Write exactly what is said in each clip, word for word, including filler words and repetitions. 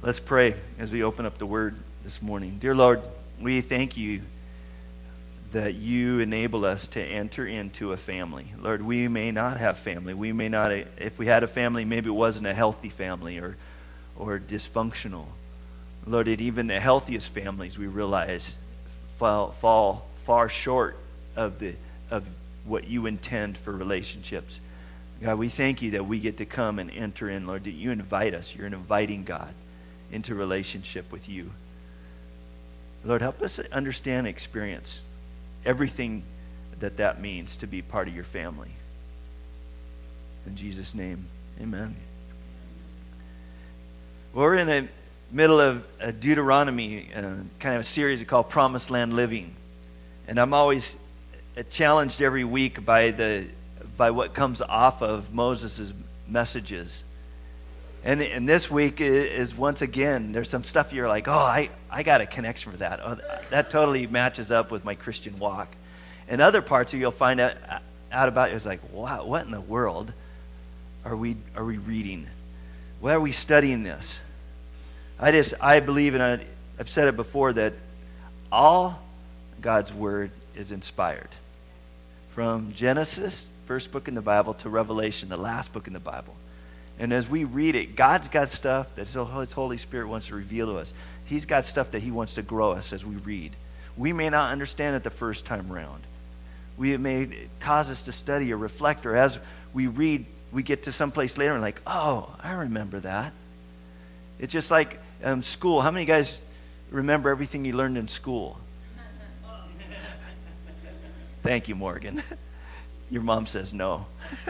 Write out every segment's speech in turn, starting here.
Let's pray as we open up the Word this morning. Dear Lord, we thank you that you enable us to enter into a family. Lord, we may not have family. We may not, if we had a family, maybe it wasn't a healthy family or, or dysfunctional. Lord, it, even the healthiest families, we realize, fall, fall far short of the of what you intend for relationships. God, we thank you that we get to come and enter in, Lord, that you invite us. You're an inviting God into relationship with you. Lord, help us understand and experience everything that that means to be part of your family. In Jesus' name, amen. Well, we're in the middle of a Deuteronomy, uh, kind of a series called Promised Land Living. And I'm always challenged every week by the by what comes off of Moses' messages. And, and this week is, once again, there's some stuff you're like, oh, I, I got a connection for that. Oh, that totally matches up with my Christian walk. And other parts you'll find out, out about, it's like, wow, what in the world are we are we reading? Why are we studying this? I just, I believe, and I, I've said it before, that all God's Word is inspired. From Genesis, first book in the Bible, to Revelation, the last book in the Bible. And as we read it, God's got stuff that His Holy Spirit wants to reveal to us. He's got stuff that He wants to grow us as we read. We may not understand it the first time around. We it may cause us to study or reflect, or as we read, we get to some place later and like, oh, I remember that. It's just like um, school. How many guys remember everything you learned in school? Thank you, Morgan. Your mom says no.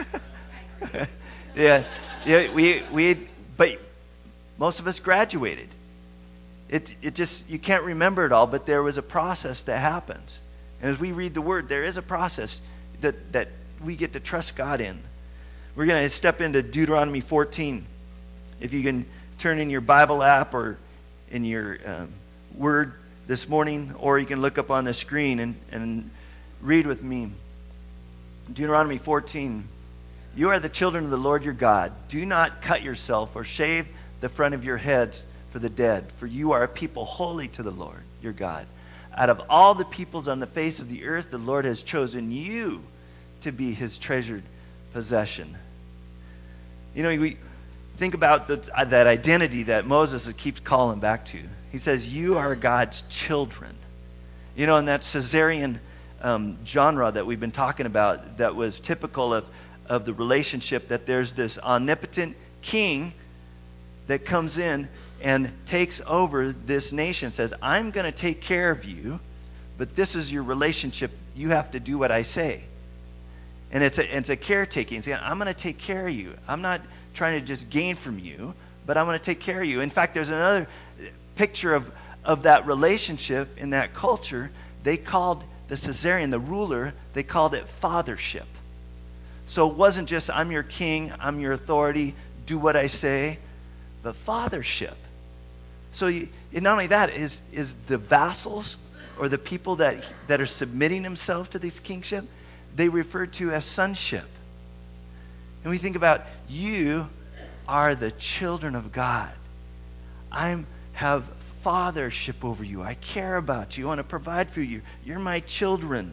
yeah. Yeah, we we but most of us graduated. It it just, you can't remember it all, but there was a process that happens. And as we read the Word, there is a process that that we get to trust God in. We're going to step into Deuteronomy fourteen. If you can turn in your Bible app or in your um, Word this morning, or you can look up on the screen and, and read with me. Deuteronomy fourteen. You are the children of the Lord your God. Do not cut yourself or shave the front of your heads for the dead, for you are a people holy to the Lord your God. Out of all the peoples on the face of the earth, the Lord has chosen you to be His treasured possession. You know, we think about the, that identity that Moses keeps calling back to. He says, you are God's children. You know, in that Caesarean um, genre that we've been talking about, that was typical of of the relationship, that there's this omnipotent king that comes in and takes over this nation, says, I'm going to take care of you, but this is your relationship. You have to do what I say. And it's a, it's a caretaking. Saying, I'm going to take care of you. I'm not trying to just gain from you, but I'm going to take care of you. In fact, there's another picture of, of that relationship in that culture. They called the Caesarean, the ruler, they called it fathership. So it wasn't just, I'm your king, I'm your authority, do what I say, but fathership. So you, and not only that, is is the vassals or the people that that are submitting themselves to this kingship, they refer to as sonship. And we think about, you are the children of God. I have fathership over you. I care about you. I want to provide for you. You're my children.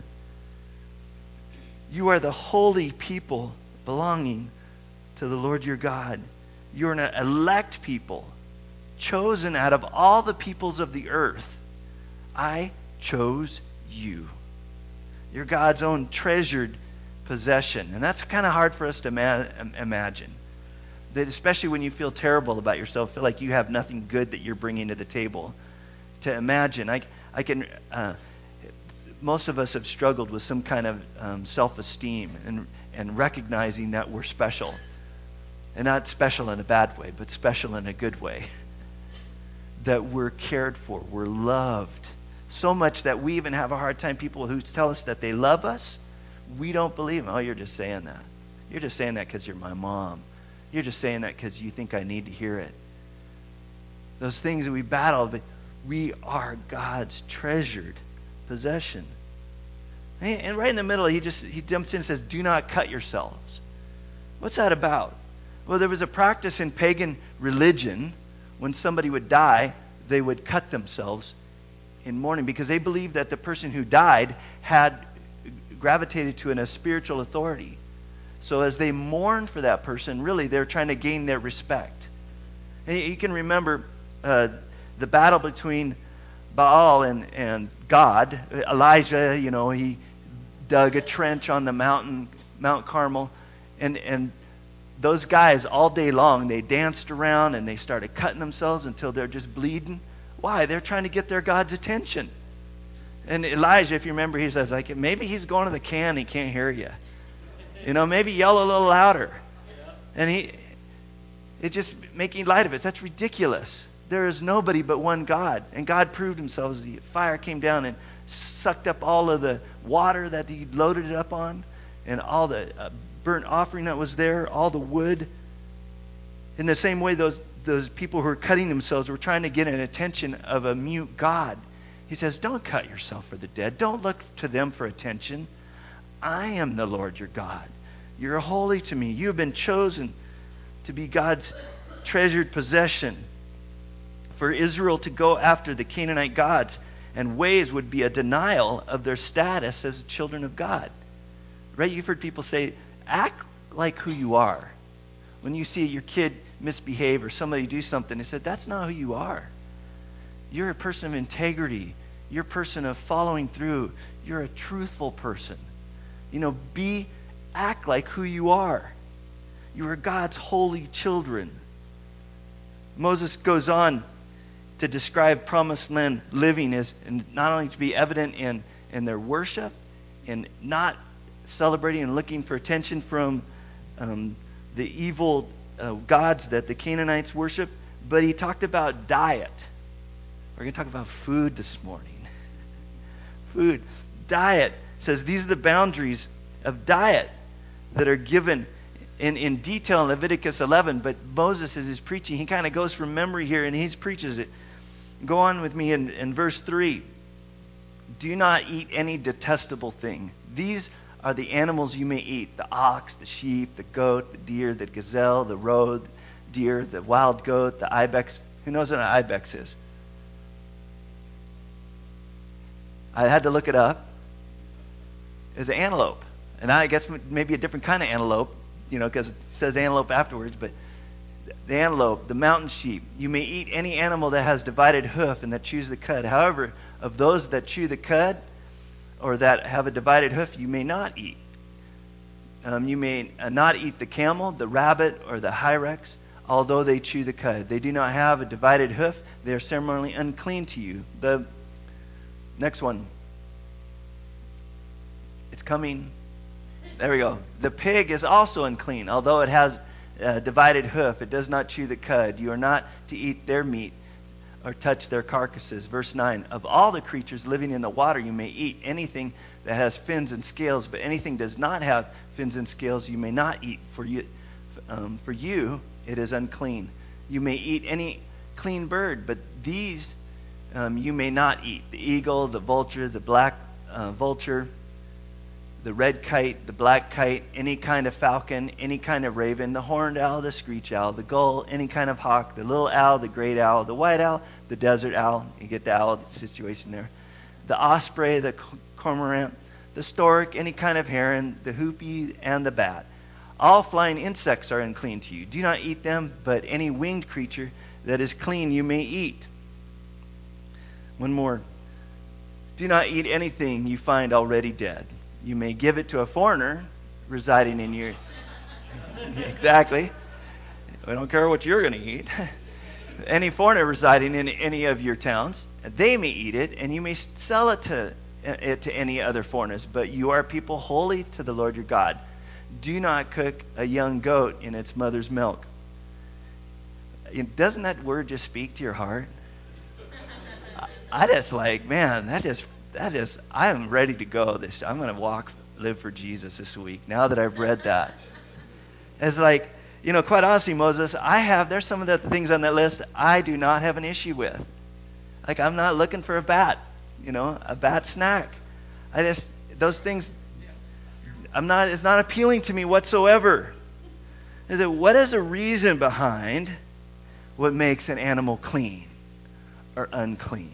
You are the holy people belonging to the Lord your God. You're an elect people, chosen out of all the peoples of the earth. I chose you. You're God's own treasured possession. And that's kind of hard for us to ma- imagine. That especially when you feel terrible about yourself, feel like you have nothing good that you're bringing to the table. To imagine, I, I can... Uh, most of us have struggled with some kind of um, self-esteem and, and recognizing that we're special. And not special in a bad way, but special in a good way. That we're cared for, we're loved. So much that we even have a hard time, people who tell us that they love us, we don't believe them. Oh, you're just saying that. You're just saying that because you're my mom. You're just saying that because you think I need to hear it. Those things that we battle, but we are God's treasured possession. And right in the middle, he just he jumps in and says, do not cut yourselves. What's that about? Well, there was a practice in pagan religion when somebody would die, they would cut themselves in mourning because they believed that the person who died had gravitated to an, a spiritual authority. So as they mourn for that person, really they're trying to gain their respect. And you can remember uh, the battle between Baal and, and God. Elijah, you know, he dug a trench on the mountain, Mount Carmel, and and those guys all day long, they danced around and they started cutting themselves until they're just bleeding. Why? They're trying to get their God's attention. And Elijah, if you remember, he says, like, maybe he's going to the can, he can't hear you. You know, maybe yell a little louder. And he, it's just making light of it. That's ridiculous. There is nobody but one God. And God proved himself as the fire came down and sucked up all of the water that he loaded it up on and all the uh, burnt offering that was there, all the wood. In the same way, those those people who were cutting themselves were trying to get an attention of a mute God. He says, don't cut yourself for the dead. Don't look to them for attention. I am the Lord your God. You're holy to me. You have been chosen to be God's treasured possession. For Israel to go after the Canaanite gods and ways would be a denial of their status as children of God. Right? You've heard people say, act like who you are. When you see your kid misbehave or somebody do something, they said, that's not who you are. You're a person of integrity. You're a person of following through. You're a truthful person. You know, be, act like who you are. You are God's holy children. Moses goes on to describe promised land living as, and not only to be evident in, in their worship, and not celebrating and looking for attention from um, the evil uh, gods that the Canaanites worship, but he talked about diet. We're going to talk about food this morning. Food. Diet says these are the boundaries of diet that are given in, in detail in Leviticus eleven, but Moses, as he's preaching, he kind of goes from memory here and he preaches it. Go on with me in, in verse three. Do not eat any detestable thing. These are the animals you may eat: the ox, the sheep, the goat, the deer, the gazelle, the roe, the deer, the wild goat, the ibex. Who knows what an ibex is? I had to look it up. It's an antelope. And I guess maybe a different kind of antelope, you know, because it says antelope afterwards. But the antelope, the mountain sheep. You may eat any animal that has divided hoof and that chews the cud. However, of those that chew the cud or that have a divided hoof, you may not eat. Um, you may not eat the camel, the rabbit, or the hyrax, although they chew the cud. They do not have a divided hoof. They are ceremonially unclean to you. The next one. It's coming. There we go. The pig is also unclean, although it has a divided hoof. It does not chew the cud. You are not to eat their meat or touch their carcasses. Verse nine. Of all the creatures living in the water you may eat anything that has fins and scales, but anything does not have fins and scales you may not eat. For you, um, for you it is unclean. You may eat any clean bird, but these um, you may not eat: the eagle, the vulture, the black uh, vulture, the red kite, the black kite, any kind of falcon, any kind of raven, the horned owl, the screech owl, the gull, any kind of hawk, the little owl, the great owl, the white owl, the desert owl. You get the owl situation there. The osprey, the cormorant, the stork, any kind of heron, the hoopie, and the bat. All flying insects are unclean to you. Do not eat them, but any winged creature that is clean you may eat. One more. Do not eat anything you find already dead. You may give it to a foreigner residing in your... Exactly. We don't care what you're going to eat. Any foreigner residing in any of your towns, they may eat it, and you may sell it to, it to any other foreigners. But you are people holy to the Lord your God. Do not cook a young goat in its mother's milk. Doesn't that word just speak to your heart? I just like, man, that just... That is, I am ready to go. This, I'm going to walk, live for Jesus this week. Now that I've read that, it's like, you know, quite honestly, Moses, I have. There's some of the things on that list I do not have an issue with. Like, I'm not looking for a bat, you know, a bat snack. I just those things. I'm not. It's not appealing to me whatsoever. Is it? What is the reason behind what makes an animal clean or unclean?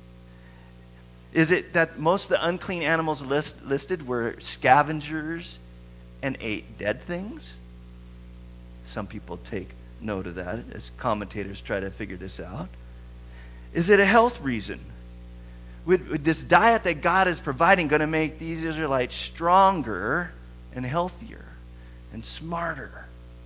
Is it that most of the unclean animals list, listed were scavengers and ate dead things? Some people take note of that as commentators try to figure this out. Is it a health reason? Would, would this diet that God is providing going to make these Israelites stronger and healthier and smarter?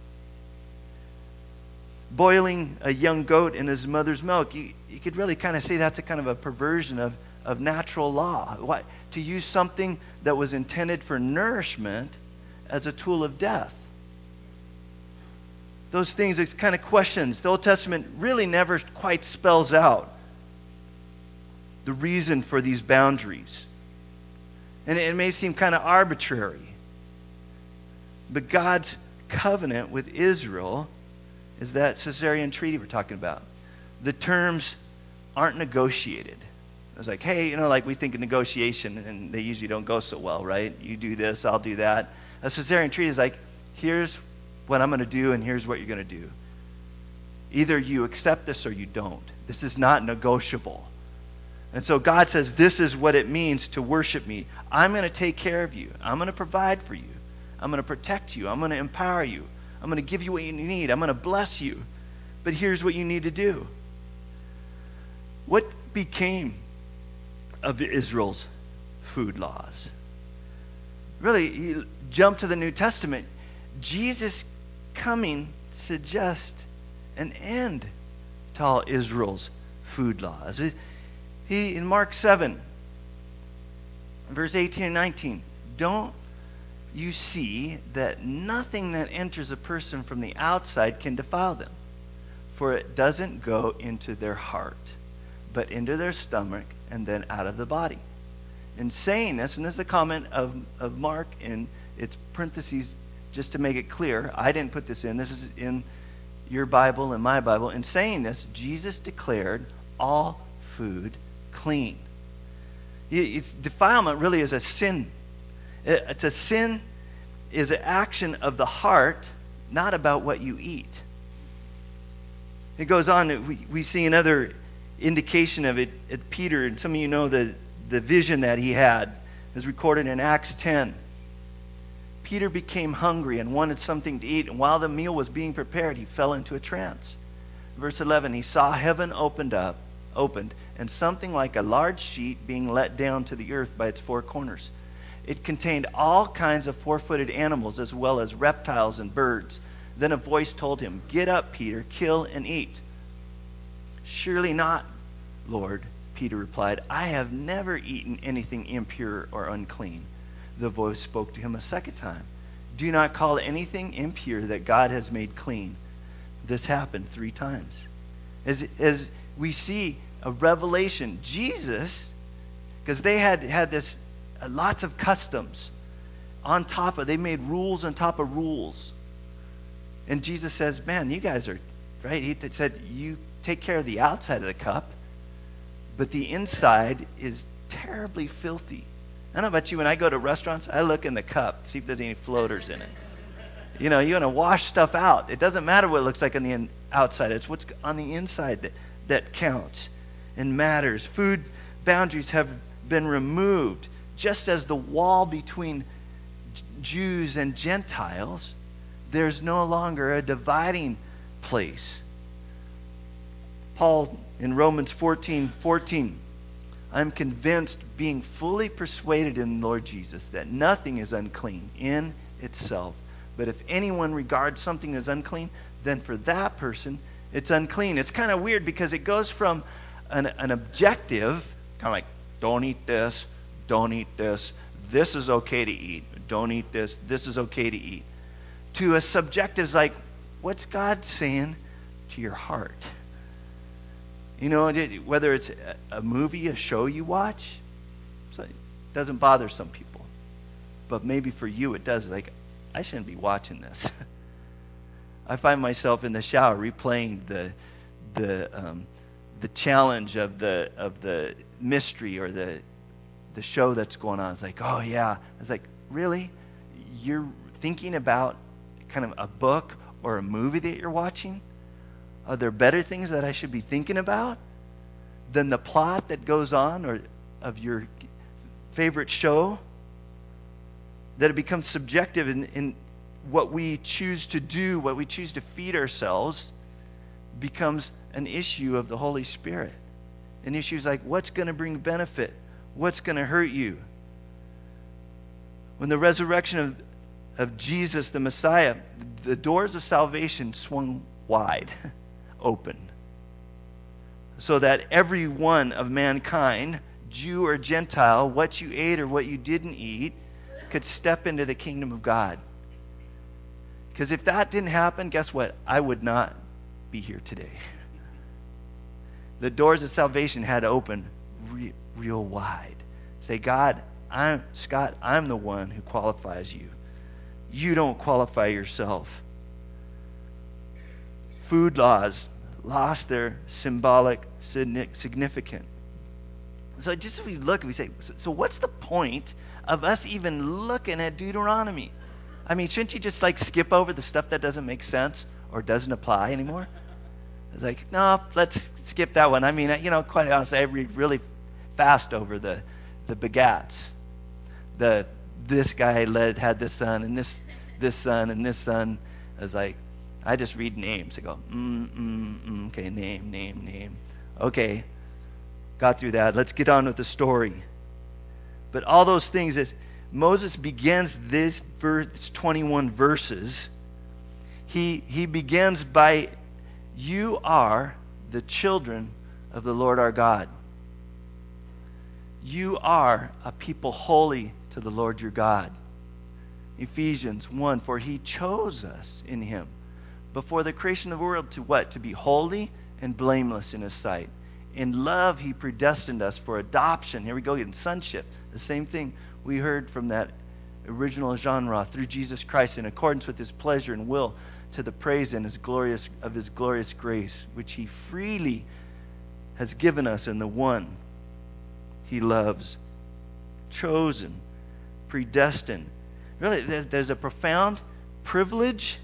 Boiling a young goat in his mother's milk, you, you could really kind of say that's a kind of a perversion of, of natural law. Why? To use something that was intended for nourishment as a tool of death. Those things, it's kind of questions. The Old Testament really never quite spells out the reason for these boundaries. And it may seem kind of arbitrary. But God's covenant with Israel is that Caesarean treaty we're talking about. The terms aren't negotiated. It's like, hey, you know, like we think of negotiation, and they usually don't go so well, right? You do this, I'll do that. A Caesarean treaty is like, here's what I'm going to do, and here's what you're going to do. Either you accept this or you don't. This is not negotiable. And so God says, this is what it means to worship me. I'm going to take care of you. I'm going to provide for you. I'm going to protect you. I'm going to empower you. I'm going to give you what you need. I'm going to bless you. But here's what you need to do. What became of Israel's food laws? Really, you jump to the New Testament. Jesus coming suggests an end to all Israel's food laws. He, in Mark seven, verse eighteen and nineteen, don't you see that nothing that enters a person from the outside can defile them? For it doesn't go into their heart, but into their stomach and then out of the body. In saying this, and this is a comment of, of Mark in its parentheses, just to make it clear, I didn't put this in, this is in your Bible and my Bible. In saying this, Jesus declared all food clean. It's, defilement really is a sin. It's a sin is an action of the heart, not about what you eat. It goes on, we, we see another indication of it at Peter, and some of you know the, the vision that he had is recorded in Acts ten. Peter became hungry and wanted something to eat, and while the meal was being prepared, he fell into a trance. Verse eleven, he saw heaven opened up, opened, and something like a large sheet being let down to the earth by its four corners. It contained all kinds of four-footed animals as well as reptiles and birds. Then a voice told him, "Get up, Peter, kill and eat." "Surely not, Lord," Peter replied. "I have never eaten anything impure or unclean." The voice spoke to him a second time. "Do not call anything impure that God has made clean." This happened three times. As, as we see a revelation, Jesus, because they had had this uh, lots of customs on top of, they made rules on top of rules. And Jesus says, man, you guys are, right? He said, you take care of the outside of the cup, but the inside is terribly filthy. I don't know about you, when I go to restaurants, I look in the cup, see if there's any floaters in it. You know, you want to wash stuff out. It doesn't matter what it looks like on the in, outside. It's what's on the inside that, that counts and matters. Food boundaries have been removed, just as the wall between Jews and Gentiles, there's no longer a dividing place. Paul in Romans fourteen fourteen, I'm convinced, being fully persuaded in the Lord Jesus, that nothing is unclean in itself. But if anyone regards something as unclean, then for that person it's unclean. It's kind of weird because it goes from an, an objective, kind of like, don't eat this, don't eat this, this is okay to eat, don't eat this, this is okay to eat, to a subjective, like, what's God saying to your heart? You know, whether it's a movie, a show you watch, it doesn't bother some people. But maybe for you it does. Like, I shouldn't be watching this. I find myself in the shower replaying the the um, the challenge of the of the mystery or the the show that's going on. It's like, oh yeah. I was like, really? You're thinking about kind of a book or a movie that you're watching? Are there better things that I should be thinking about than the plot that goes on or of your favorite show? That it becomes subjective in, in what we choose to do, what we choose to feed ourselves, becomes an issue of the Holy Spirit. An issue is like, what's going to bring benefit? What's going to hurt you? When the resurrection of, of Jesus, the Messiah, the doors of salvation swung wide open, so that every one of mankind, Jew or Gentile, what you ate or what you didn't eat, could step into the kingdom of God. Because if that didn't happen, guess what? I would not be here today. The doors of salvation had to open re- real wide. Say, God, I'm Scott, I'm the one who qualifies you. You don't qualify yourself. Food laws lost their symbolic significance. So just as we look and we say, so, so what's the point of us even looking at Deuteronomy? I mean, shouldn't you just like skip over the stuff that doesn't make sense or doesn't apply anymore? It's like, no, let's skip that one. I mean, you know, quite honestly, I read really fast over the the begats. The this guy led had this son and this this son and this son. I was like, I just read names. I go, mm, mm, mm, okay, name, name, name. Okay, got through that. Let's get on with the story. But all those things, as Moses begins this verse, twenty-one verses, he he begins by, you are the children of the Lord our God. You are a people holy to the Lord your God. Ephesians one, for he chose us in him before the creation of the world to what? To be holy and blameless in his sight. In love he predestined us for adoption. Here we go, in sonship. The same thing we heard from that original genre, through Jesus Christ, in accordance with his pleasure and will, to the praise and his glorious of his glorious grace, which he freely has given us in the one he loves. Chosen, predestined. Really, there's, there's a profound privilege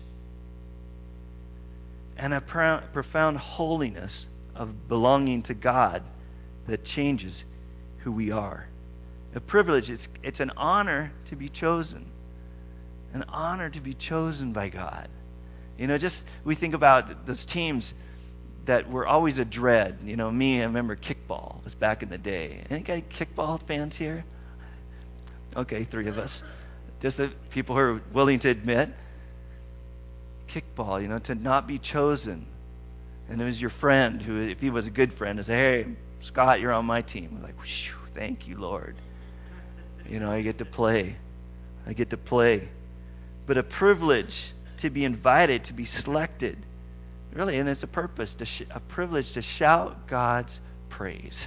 and a pro- profound holiness of belonging to God that changes who we are. A privilege, it's, it's an honor to be chosen. An honor to be chosen by God. You know, just we think about those teams that were always a dread. You know, me, I remember kickball was back in the day. Any guy kickball fans here? Okay, three of us. Just the people who are willing to admit. Kickball, you know, to not be chosen. And it was your friend who, if he was a good friend, would say, hey, Scott, you're on my team. We're like, whew, thank you, Lord. You know, I get to play. I get to play. But a privilege to be invited, to be selected. Really, and it's a purpose, to sh- a privilege to shout God's praise.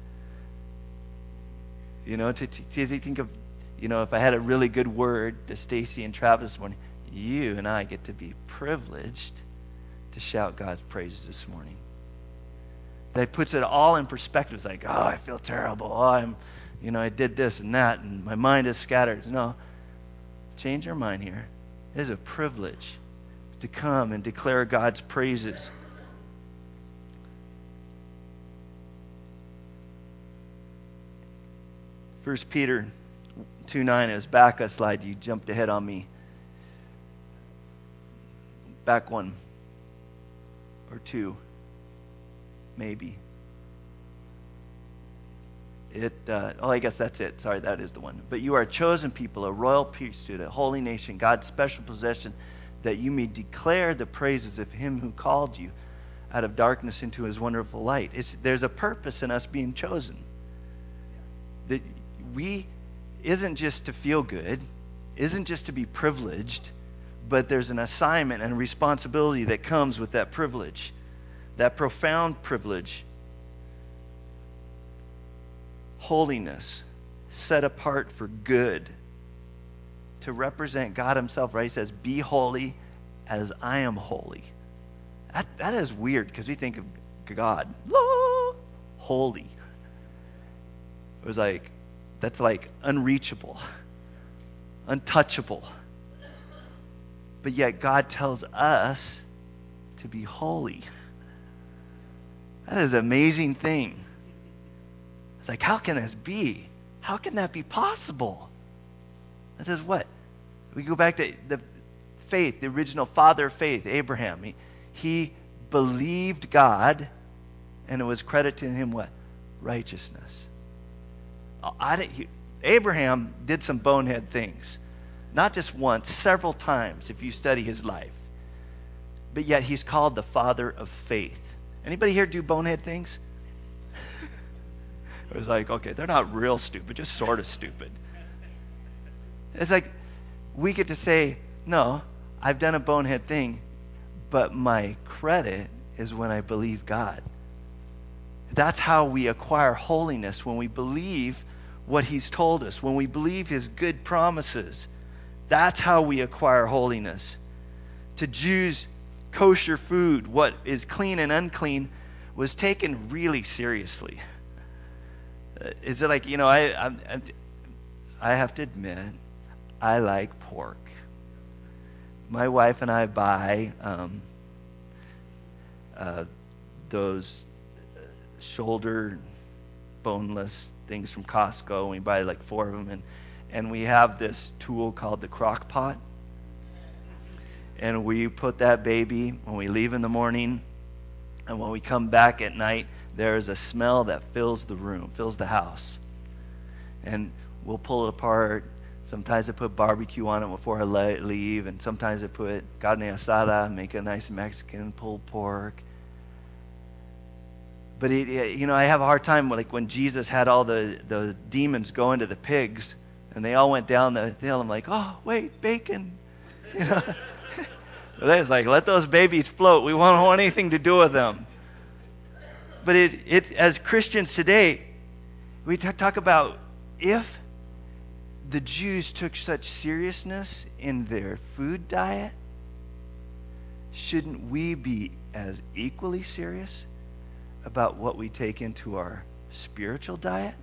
You know, to, to, to think of, you know, if I had a really good word to Stacy and Travis this morning, you and I get to be privileged to shout God's praises this morning. That puts it all in perspective. It's like, oh, I feel terrible. Oh, I'm, you know, I did this and that, and my mind is scattered. No, change your mind here. It is a privilege to come and declare God's praises. First Peter two nine, it was back a slide. You jumped ahead on me. Back one or two, maybe. It. Uh, oh, I guess that's it. Sorry, that is the one. But you are a chosen people, a royal priesthood, a holy nation, God's special possession, that you may declare the praises of him who called you out of darkness into his wonderful light. It's, there's a purpose in us being chosen. That we isn't just to feel good, isn't just to be privileged, but there's an assignment and a responsibility that comes with that privilege, that profound privilege. Holiness, set apart for good, to represent God himself, right? He says, be holy as I am holy. That, that is weird because we think of God, oh, holy. It was like, that's like unreachable, untouchable. But yet God tells us to be holy. That is an amazing thing. It's like, how can this be? How can that be possible? It says what? We go back to the faith, the original father of faith, Abraham. He, he believed God, and it was credited to him what? Righteousness. I didn't, he, Abraham did some bonehead things. Not just once, several times if you study his life. But yet he's called the father of faith. Anybody here do bonehead things? It was like, okay, they're not real stupid, just sort of stupid. It's like we get to say, no, I've done a bonehead thing, but my credit is when I believe God. That's how we acquire holiness, when we believe what he's told us, when we believe his good promises. That's how we acquire holiness. To Jews, kosher food, what is clean and unclean, was taken really seriously. Uh, is it like, you know, I, I, I have to admit, I like pork. My wife and I buy um, uh, those shoulder boneless things from Costco. We buy like four of them, and and we have this tool called the crock pot. And we put that baby when we leave in the morning, and when we come back at night, there is a smell that fills the room, fills the house. And we'll pull it apart. Sometimes I put barbecue on it before I leave, and sometimes I put carne asada, make a nice Mexican pulled pork. But it, it, you know, I have a hard time, like when Jesus had all the, the demons go into the pigs, and they all went down the hill. I'm like, oh, wait, bacon. You know, it's like, let those babies float. We won't want anything to do with them. But it, it as Christians today, we t- talk about if the Jews took such seriousness in their food diet, shouldn't we be as equally serious about what we take into our spiritual diet?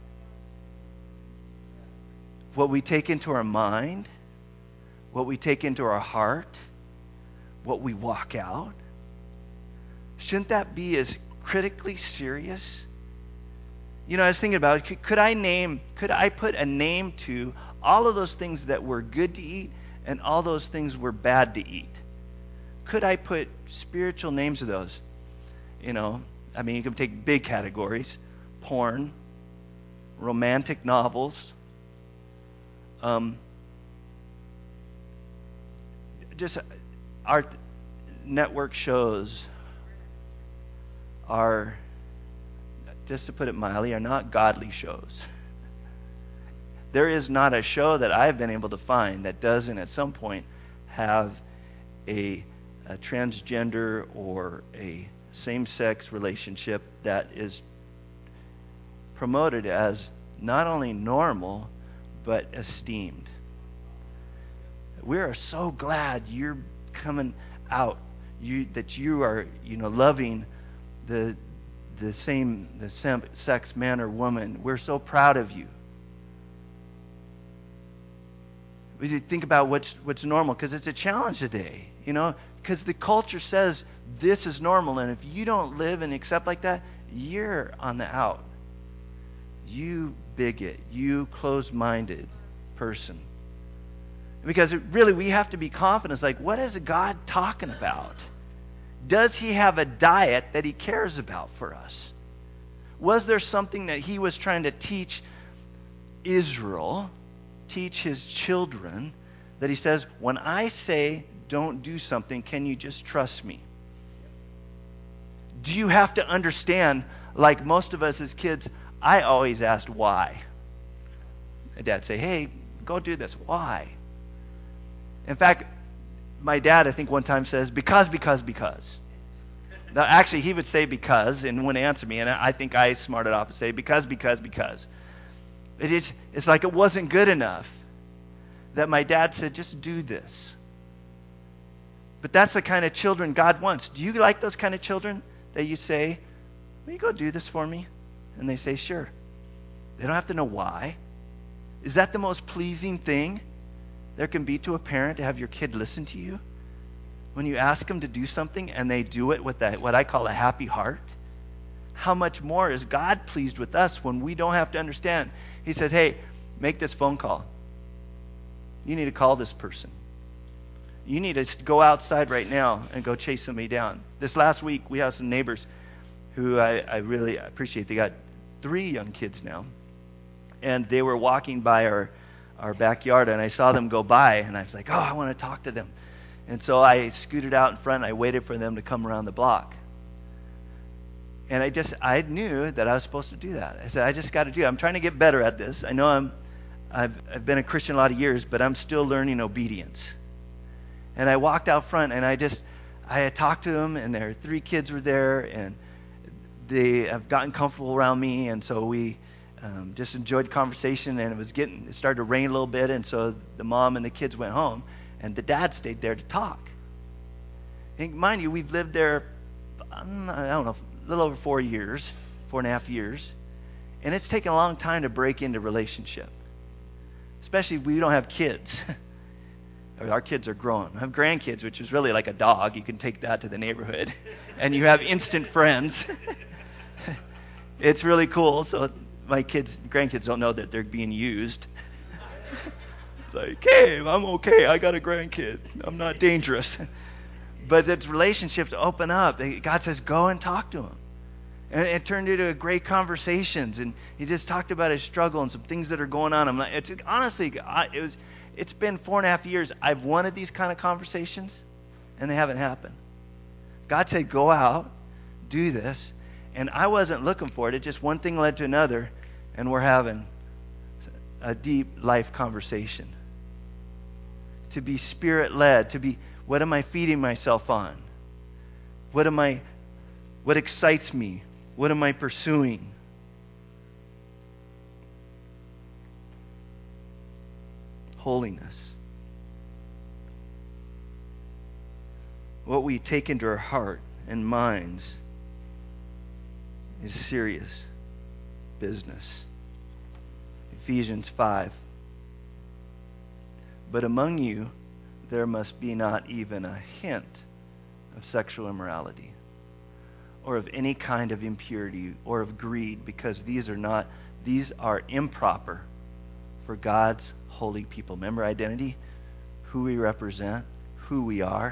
What we take into our mind? What we take into our heart? What we walk out? Shouldn't that be as critically serious? You know, I was thinking about, could, could I name, could I put a name to all of those things that were good to eat and all those things were bad to eat? Could I put spiritual names of those? You know, I mean, you can take big categories: porn, romantic novels, um, just our network shows are, just to put it mildly, are not godly shows. There is not a show that I've been able to find that doesn't at some point have a, a transgender or a same-sex relationship that is promoted as not only normal but esteemed. We are so glad you're coming out, you that you are, you know, loving the the same the same sex man or woman. We're so proud of you. We think about what's what's normal, because it's a challenge today, you know, because the culture says this is normal, and if you don't live and accept like that, you're on the out. You bigot, you closed-minded person. Because it, really, we have to be confident. It's like, what is God talking about? Does he have a diet that he cares about for us? Was there something that he was trying to teach Israel, teach his children, that he says, when I say don't do something, can you just trust me? Do you have to understand, like most of us as kids, I always asked why. My dad say, hey, go do this. Why? In fact, my dad, I think one time says, because, because, because. Now, actually, he would say because and wouldn't answer me, and I think I smarted off and say because, because, because. It is, it's like it wasn't good enough that my dad said, just do this. But that's the kind of children God wants. Do you like those kind of children that you say, will you go do this for me? And they say, sure. They don't have to know why. Is that the most pleasing thing there can be to a parent, to have your kid listen to you? When you ask them to do something and they do it with that, what I call a happy heart? how much more is God pleased with us when we don't have to understand? He says, hey, make this phone call. You need to call this person. You need to go outside right now and go chase somebody down. This last week, we have some neighbors who I, I really appreciate. They got three young kids now. And they were walking by our, our backyard, and I saw them go by, and I was like, oh, I want to talk to them. And so I scooted out in front, and I waited for them to come around the block. And I just, I knew that I was supposed to do that. I said, I just got to do it. I'm trying to get better at this. I know I'm, I've, I've been a Christian a lot of years, but I'm still learning obedience. And I walked out front, and I just, I had talked to them, and their three kids were there, and they have gotten comfortable around me, and so we um, just enjoyed conversation, and it was getting, it started to rain a little bit, and so the mom and the kids went home, and the dad stayed there to talk. And mind you, we've lived there, I don't know, a little over four years, four and a half years, and it's taken a long time to break into relationship, especially if we don't have kids. Our kids are grown. I have grandkids, which is really like a dog. You can take that to the neighborhood, and you have instant friends. It's really cool. So my kids, grandkids don't know that they're being used. It's like, hey, I'm okay. I got a grandkid. I'm not dangerous. But it's relationships open up. God says, go and talk to him. And it turned into a great conversations. And he just talked about his struggle and some things that are going on. I'm like, it's honestly, it was. It's been four and a half years. I've wanted these kind of conversations, and they haven't happened. God said, go out, do this. And I wasn't looking for it. It just one thing led to another, and we're having a deep life conversation. To be spirit-led, to be, what am I feeding myself on? What am I, what excites me? What am I pursuing? Holiness. What we take into our heart and minds is serious business. Ephesians five. But among you there must be not even a hint of sexual immorality, or of any kind of impurity, or of greed, because these are not these are improper for God's holy people. Remember identity, who we represent, who we are.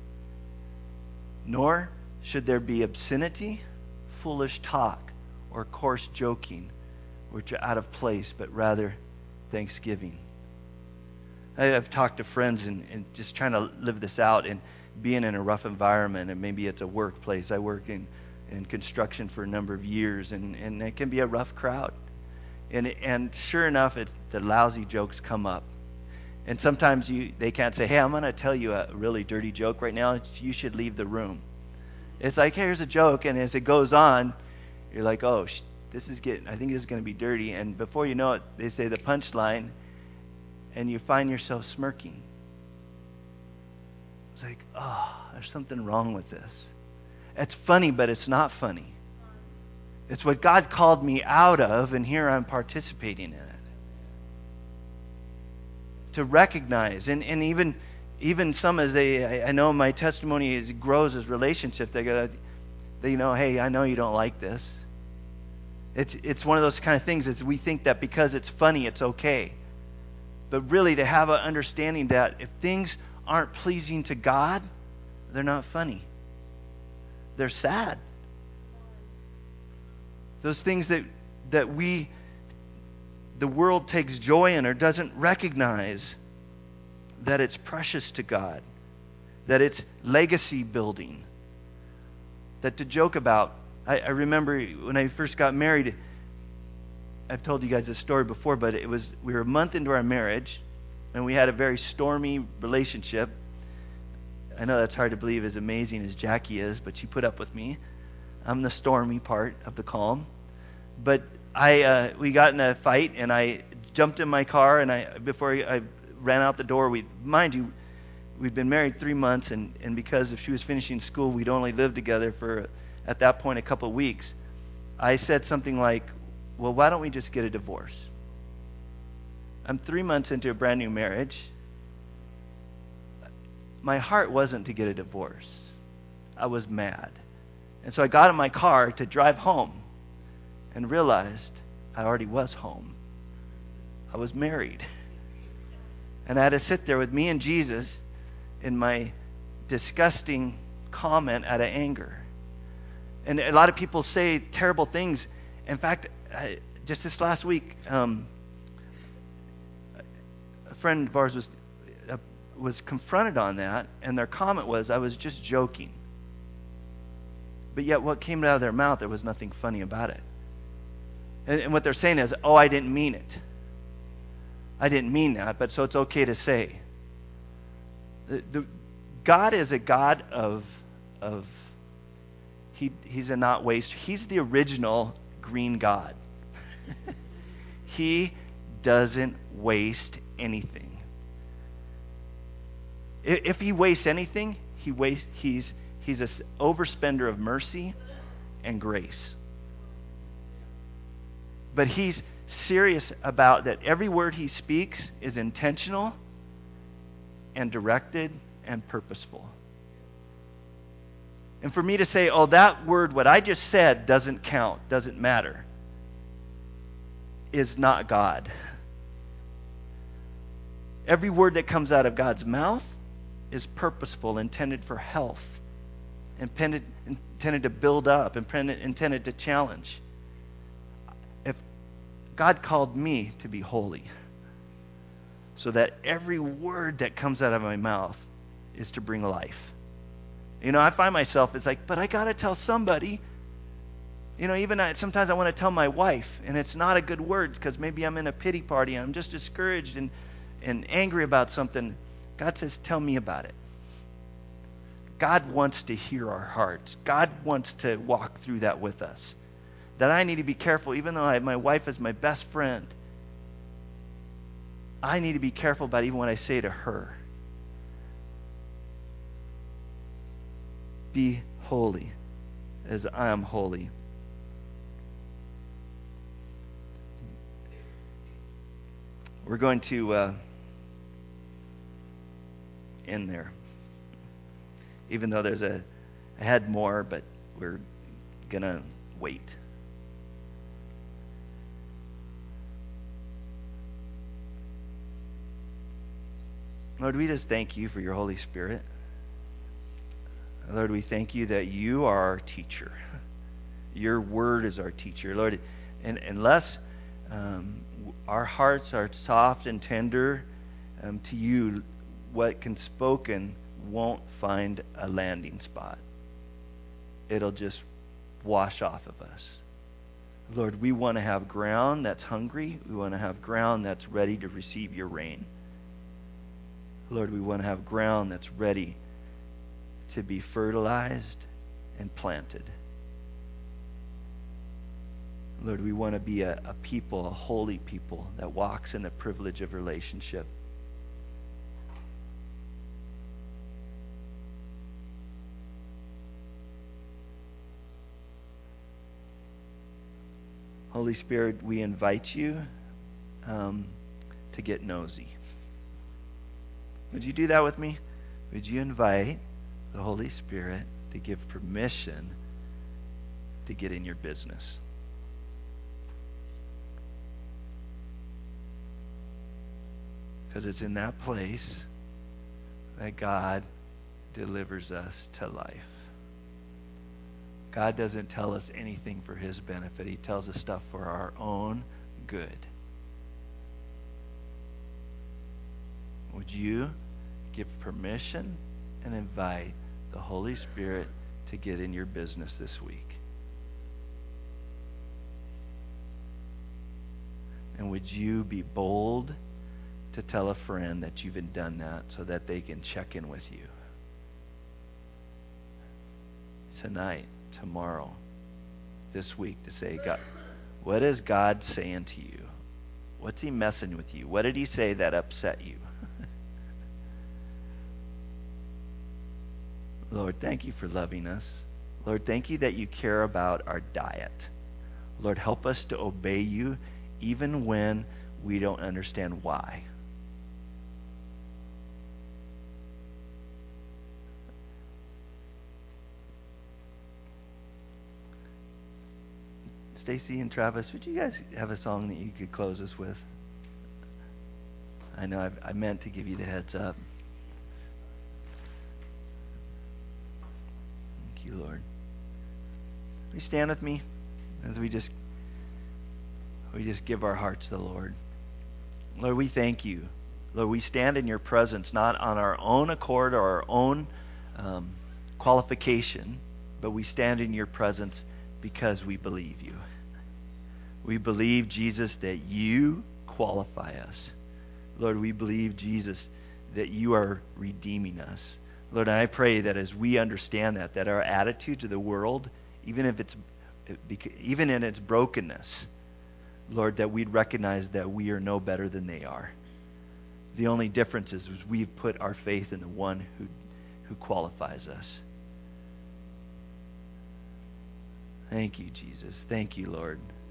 Nor should there be obscenity, foolish talk, or coarse joking, which are out of place, but rather thanksgiving. I have talked to friends and, and just trying to live this out and being in a rough environment, and maybe it's a workplace. I work in, in construction for a number of years, and, and it can be a rough crowd. And and sure enough, it's, the lousy jokes come up. And sometimes you they can't say, hey, I'm going to tell you a really dirty joke right now. You should leave the room. It's like, hey, here's a joke. And as it goes on, you're like, oh, sh- this is getting, I think this is going to be dirty. And before you know it, they say the punchline, and you find yourself smirking. It's like, oh, there's something wrong with this. It's funny, but it's not funny. It's what God called me out of, and here I'm participating in it. To recognize, and, and even even some as they, I, I know my testimony as it grows as relationships, they go, they know, hey, I know you don't like this. It's it's one of those kind of things is we think that because it's funny, it's okay. But really to have an understanding that if things aren't pleasing to God, they're not funny. They're sad. Those things that that we, the world takes joy in or doesn't recognize that it's precious to God, that it's legacy building, that to joke about. I, I remember when I first got married, I've told you guys this story before, but it was, we were a month into our marriage, and we had a very stormy relationship. I know that's hard to believe, as amazing as Jackie is, but she put up with me. I'm the stormy part of the calm. But I, uh, we got in a fight, and I jumped in my car, and I, before I ran out the door, we, mind you, we'd been married three months, and, and because if she was finishing school, we'd only lived together for, at that point, a couple of weeks. I said something like, well, why don't we just get a divorce? I'm three months into a brand new marriage. My heart wasn't to get a divorce. I was mad. And so I got in my car to drive home and realized I already was home. I was married. And I had to sit there with me and Jesus in my disgusting comment out of anger. And a lot of people say terrible things. In fact, I, just this last week, um, a friend of ours was uh, was confronted on that, and their comment was, I was just joking. But yet what came out of their mouth, there was nothing funny about it. And, and what they're saying is, oh, I didn't mean it. I didn't mean that, but so it's okay to say. The, the, God is a God of, of he, he's a not waste. He's the original green God. He doesn't waste anything. If, if he wastes anything, he wastes, he's he's an overspender of mercy and grace. But he's serious about that every word he speaks is intentional and directed and purposeful. And for me to say, oh, that word, what I just said, doesn't count, doesn't matter, is not God. Every word that comes out of God's mouth is purposeful, intended for health, intended, intended to build up, intended, intended to challenge. If God called me to be holy, so that every word that comes out of my mouth is to bring life. You know, I find myself, it's like, but I got to tell somebody. You know, even I, sometimes I want to tell my wife, and it's not a good word because maybe I'm in a pity party and I'm just discouraged and, and angry about something. God says, tell me about it. God wants to hear our hearts. God wants to walk through that with us. That I need to be careful, even though I, my wife is my best friend, I need to be careful about even what I say to her. Be holy as I am holy. We're going to uh, end there. Even though there's a, I had more, but we're going to wait. Lord, we just thank you for your Holy Spirit. Lord, we thank you that you are our teacher. Your word is our teacher. Lord, and unless um, our hearts are soft and tender um, to you, what can spoken won't find a landing spot. It'll just wash off of us. Lord, we want to have ground that's hungry. We want to have ground that's ready to receive your rain. Lord, we want to have ground that's ready to be fertilized and planted. Lord, we want to be a, a people, a holy people that walks in the privilege of relationship. Holy Spirit, we invite you um, to get nosy. Would you do that with me? Would you invite the Holy Spirit to give permission to get in your business? Because it's in that place that God delivers us to life. God doesn't tell us anything for his benefit. He tells us stuff for our own good. Would you give permission and invite the Holy Spirit to get in your business this week? And would you be bold to tell a friend that you've done that so that they can check in with you? Tonight, tomorrow, this week, to say, God, what is God saying to you? What's he messing with you? What did he say that upset you? Lord, thank you for loving us. Lord, thank you that you care about our diet. Lord, help us to obey you even when we don't understand why. Stacy and Travis, would you guys have a song that you could close us with? I know I've, I meant to give you the heads up. Thank you, Lord. Will you stand with me as we just we just give our hearts to the Lord? Lord, we thank you. Lord, we stand in your presence not on our own accord or our own um, qualification, but we stand in your presence because we believe you. We believe, Jesus, that you qualify us. Lord, we believe, Jesus, that you are redeeming us. Lord, I pray that as we understand that, that our attitude to the world, even if it's, even in its brokenness, Lord, that we'd recognize that we are no better than they are. The only difference is, is we've put our faith in the one who, who qualifies us. Thank you, Jesus. Thank you, Lord.